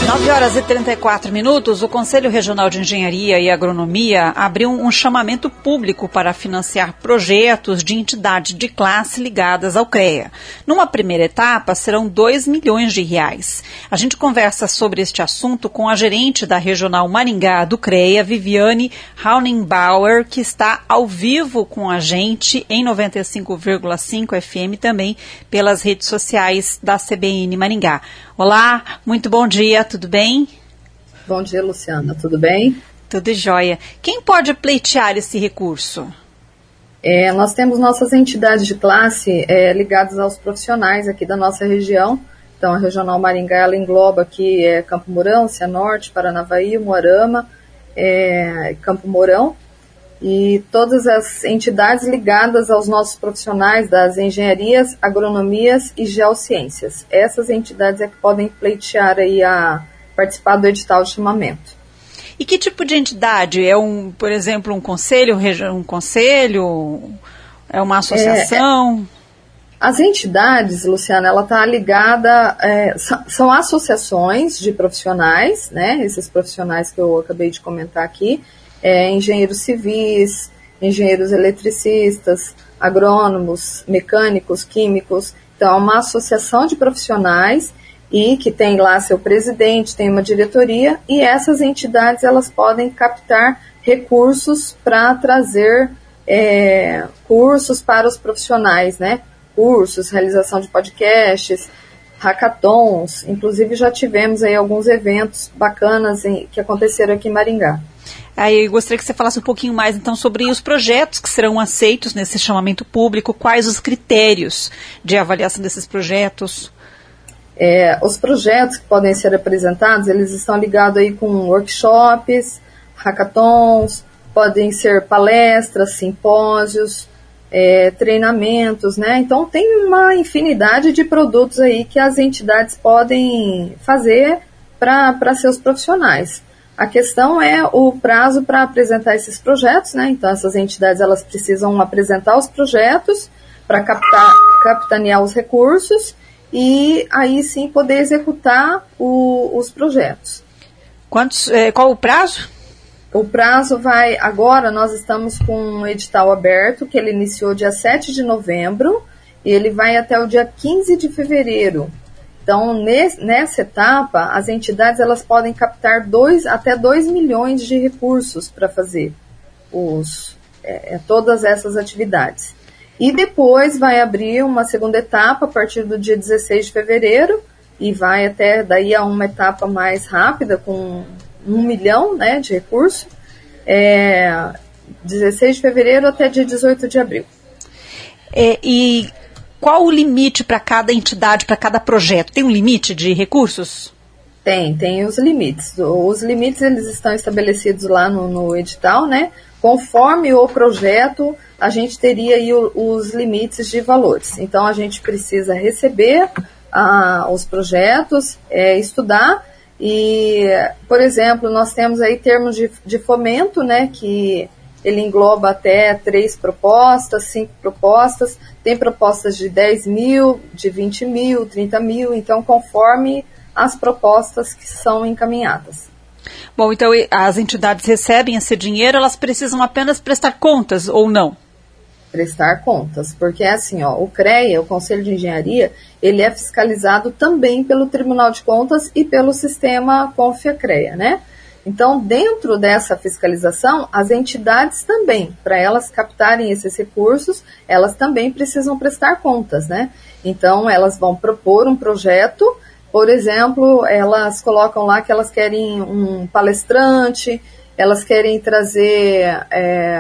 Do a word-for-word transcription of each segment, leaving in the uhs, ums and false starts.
nove horas e trinta e quatro minutos, o Conselho Regional de Engenharia e Agronomia abriu um chamamento público para financiar projetos de entidades de classe ligadas ao CREA. Numa primeira etapa, serão dois milhões de reais. A gente conversa sobre este assunto com a gerente da Regional Maringá do CREA, Viviane Raunenbauer, que está ao vivo com a gente em noventa e cinco vírgula cinco F M, também pelas redes sociais da C B N Maringá. Olá, muito bom dia, tudo bem? Bom dia, Luciana, tudo bem? Tudo jóia. Quem pode pleitear esse recurso? É, nós temos nossas entidades de classe é, ligadas aos profissionais aqui da nossa região. Então, a Regional Maringá, ela engloba aqui é, Campo Mourão, Cianorte, Paranavaí, Umuarama, é, Campo Mourão. E todas as entidades ligadas aos nossos profissionais das engenharias, agronomias e geociências. Essas entidades é que podem pleitear aí a participar do edital de chamamento. E que tipo de entidade? É, um, por exemplo, um conselho, um conselho? É uma associação? É, as entidades, Luciana, ela está ligada, é, são associações de profissionais, né? Esses profissionais que eu acabei de comentar aqui, É, engenheiros civis, engenheiros eletricistas, agrônomos, mecânicos, químicos. Então, é uma associação de profissionais e que tem lá seu presidente, tem uma diretoria, e essas entidades elas podem captar recursos para trazer é, cursos para os profissionais, né? Cursos, realização de podcasts, hackathons. Inclusive, já tivemos aí alguns eventos bacanas em, que aconteceram aqui em Maringá. Aí eu gostaria que você falasse um pouquinho mais, então, sobre os projetos que serão aceitos nesse chamamento público, quais os critérios de avaliação desses projetos? É, os projetos que podem ser apresentados, eles estão ligados aí com workshops, hackathons, podem ser palestras, simpósios, é, treinamentos, né? Então, tem uma infinidade de produtos aí que as entidades podem fazer para seus profissionais. A questão é o prazo para apresentar esses projetos, né? Então, essas entidades elas precisam apresentar os projetos para captar, capitanear os recursos e aí sim poder executar o, os projetos. Quantos, é, qual o prazo? O prazo vai, agora nós estamos com um edital aberto, que ele iniciou dia sete de novembro e ele vai até o dia quinze de fevereiro. Então, nessa etapa, as entidades elas podem captar dois, até dois milhões de recursos para fazer os, é, todas essas atividades. E depois vai abrir uma segunda etapa a partir do dia dezesseis de fevereiro e vai até daí a uma etapa mais rápida com um milhão, né, de recursos, é, dezesseis de fevereiro até dia dezoito de abril. É, e qual o limite para cada entidade, para cada projeto? Tem um limite de recursos? Tem, tem os limites. Os limites eles estão estabelecidos lá no, no edital, né? Conforme o projeto, a gente teria aí o, os limites de valores. Então, a gente precisa receber ah, os projetos, é, estudar e, por exemplo, nós temos aí termos de, de fomento, né? Que ele engloba até três propostas, cinco propostas. Tem propostas de dez mil, de vinte mil, trinta mil, então conforme as propostas que são encaminhadas. Bom, então as entidades recebem esse dinheiro, elas precisam apenas prestar contas ou não? Prestar contas, porque é assim, ó, o CREA, o Conselho de Engenharia, ele é fiscalizado também pelo Tribunal de Contas e pelo sistema Confia-CREA, né? Então, dentro dessa fiscalização, as entidades também, para elas captarem esses recursos, elas também precisam prestar contas, né? Então, elas vão propor um projeto, por exemplo, elas colocam lá que elas querem um palestrante, elas querem trazer, é,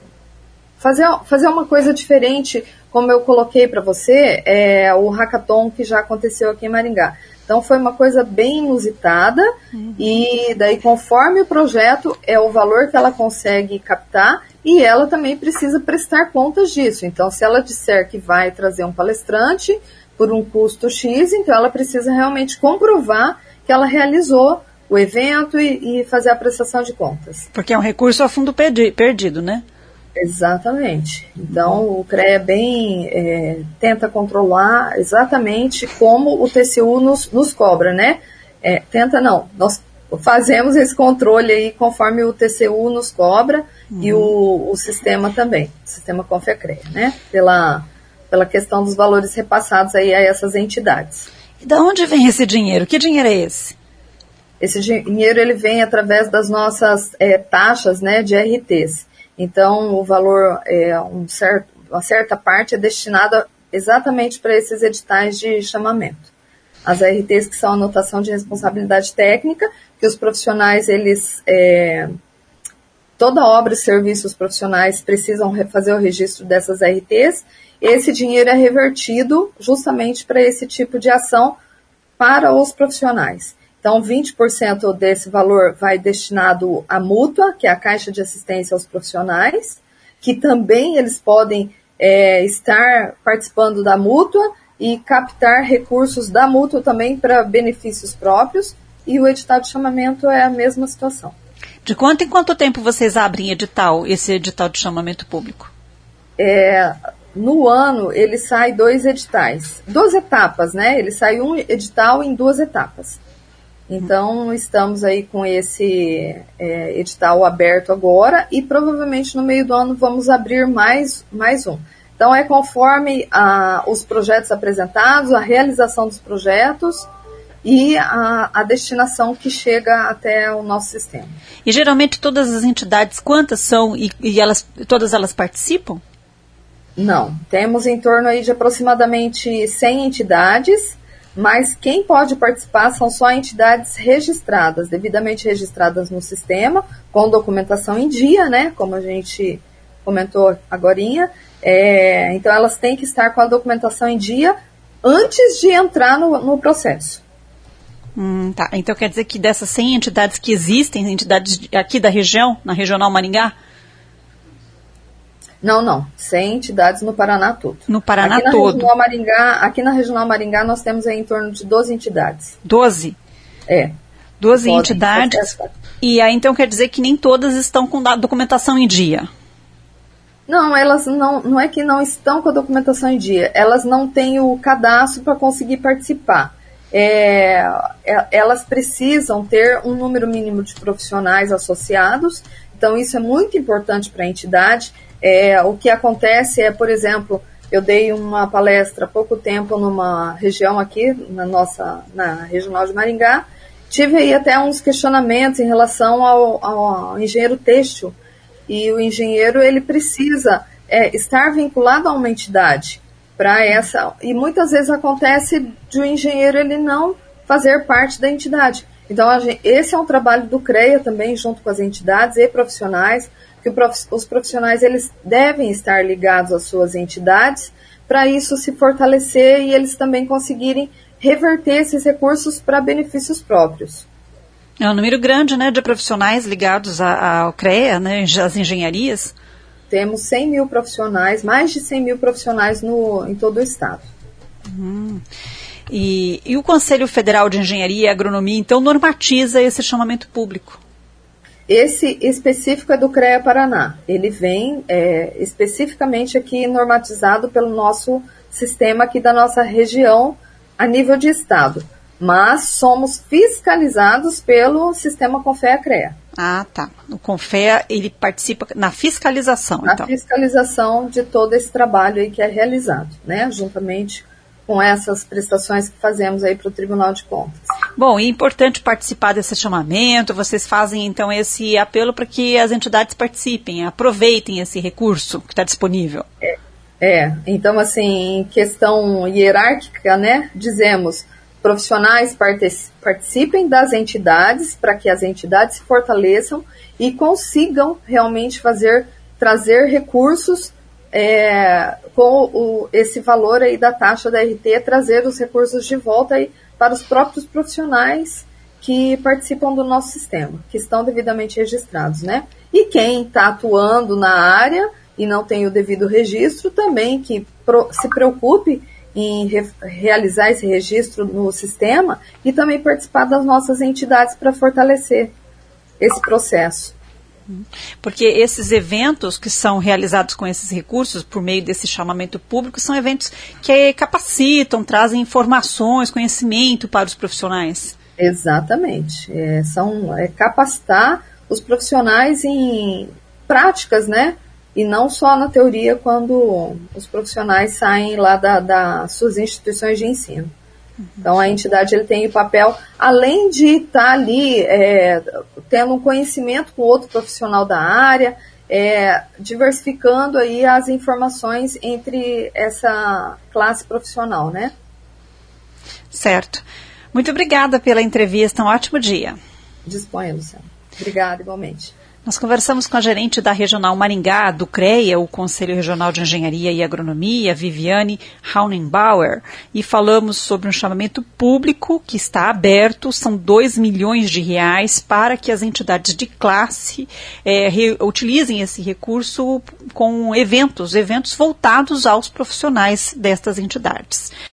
fazer, fazer uma coisa diferente, como eu coloquei para você, é, o hackathon que já aconteceu aqui em Maringá. Então, foi uma coisa bem inusitada uhum. E daí, conforme o projeto, é o valor que ela consegue captar e ela também precisa prestar contas disso. Então, se ela disser que vai trazer um palestrante por um custo X, então ela precisa realmente comprovar que ela realizou o evento e, e fazer a prestação de contas. Porque é um recurso a fundo perdi, perdido, né? Exatamente. Então, o CREA bem é, tenta controlar exatamente como o T C U nos, nos cobra, né? É, tenta não, nós fazemos esse controle aí conforme o T C U nos cobra uhum. e o, o sistema também, o sistema Confiacrea, né? Pela, pela questão dos valores repassados aí a essas entidades. E de onde vem esse dinheiro? Que dinheiro é esse? Esse dinheiro ele vem através das nossas é, taxas, né, de R Ts. Então, o valor, é, um certo, uma certa parte é destinada exatamente para esses editais de chamamento. As R Ts, que são a anotação de responsabilidade técnica, que os profissionais, eles, é, toda obra e serviços profissionais precisam fazer o registro dessas R Ts. Esse dinheiro é revertido justamente para esse tipo de ação para os profissionais. Então, vinte por cento desse valor vai destinado à mútua, que é a Caixa de Assistência aos Profissionais, que também eles podem é, estar participando da mútua e captar recursos da mútua também para benefícios próprios, e o edital de chamamento é a mesma situação. De quanto em quanto tempo vocês abrem edital, esse edital de chamamento público? É, no ano, ele sai dois editais, duas etapas, né? Ele sai um edital em duas etapas. Então, estamos aí com esse é, edital aberto agora e provavelmente no meio do ano vamos abrir mais, mais um. Então, é conforme a, os projetos apresentados, a realização dos projetos e a, a destinação que chega até o nosso sistema. E geralmente todas as entidades, quantas são e, e elas, todas elas participam? Não, temos em torno aí de aproximadamente cem entidades, mas quem pode participar são só entidades registradas, devidamente registradas no sistema, com documentação em dia, né, como a gente comentou agorinha. É, então, elas têm que estar com a documentação em dia antes de entrar no, no processo. Hum, tá. Então, quer dizer que dessas cem entidades que existem, entidades aqui da região, na Regional Maringá? Não, não. cem entidades no Paraná todo. No Paraná aqui na todo. Regional Maringá, aqui na Regional Maringá nós temos aí em torno de doze entidades. doze? É. doze entidades. E aí, então, quer dizer que nem todas estão com a documentação em dia? Não, elas não, não é que não estão com a documentação em dia. Elas não têm o cadastro para conseguir participar. É, elas precisam ter um número mínimo de profissionais associados. Então, isso é muito importante para a entidade. É, o que acontece é, por exemplo, eu dei uma palestra há pouco tempo numa região aqui, na nossa, na Regional de Maringá, tive aí até uns questionamentos em relação ao, ao engenheiro têxtil, e o engenheiro, ele precisa é, estar vinculado a uma entidade para essa, e muitas vezes acontece de o engenheiro ele não fazer parte da entidade. Então, a gente, esse é um trabalho do CREA também, junto com as entidades e profissionais, que os profissionais eles devem estar ligados às suas entidades para isso se fortalecer e eles também conseguirem reverter esses recursos para benefícios próprios. É um número grande, né, de profissionais ligados ao CREA, né, às engenharias. Temos cem mil profissionais, mais de cem mil profissionais no, em todo o estado. Hum. E, e o Conselho Federal de Engenharia e Agronomia, então, normatiza esse chamamento público? Esse específico é do CREA Paraná. Ele vem é, especificamente aqui normatizado pelo nosso sistema aqui da nossa região a nível de estado. Mas somos fiscalizados pelo sistema Confiacrea. Ah, tá. O Confea, ele participa na fiscalização, na então. Na fiscalização de todo esse trabalho aí que é realizado, né? Juntamente com essas prestações que fazemos aí para o Tribunal de Contas. Bom, e é importante participar desse chamamento, vocês fazem então esse apelo para que as entidades participem, aproveitem esse recurso que está disponível. É, é, então assim, em questão hierárquica, né, dizemos, profissionais participem das entidades para que as entidades se fortaleçam e consigam realmente fazer, trazer recursos É, com o, esse valor aí da taxa da R T, trazer os recursos de volta aí para os próprios profissionais que participam do nosso sistema, que estão devidamente registrados, né? E quem está atuando na área e não tem o devido registro, também que pro, se preocupe em re, realizar esse registro no sistema e também participar das nossas entidades para fortalecer esse processo. Porque esses eventos que são realizados com esses recursos, por meio desse chamamento público, são eventos que capacitam, trazem informações, conhecimento para os profissionais. Exatamente. É, são, é capacitar os profissionais em práticas, né? E não só na teoria quando os profissionais saem lá da, das suas instituições de ensino. Então, a entidade ele tem o papel, além de estar ali é, tendo um conhecimento com outro profissional da área, é, diversificando aí as informações entre essa classe profissional, né? Certo. Muito obrigada pela entrevista, um ótimo dia. Disponha, Luciana. Obrigada, igualmente. Nós conversamos com a gerente da Regional Maringá, do CREA, o Conselho Regional de Engenharia e Agronomia, Viviane Raunenbauer, e falamos sobre um chamamento público que está aberto, são dois milhões de reais para que as entidades de classe é, re, utilizem esse recurso com eventos, eventos voltados aos profissionais destas entidades.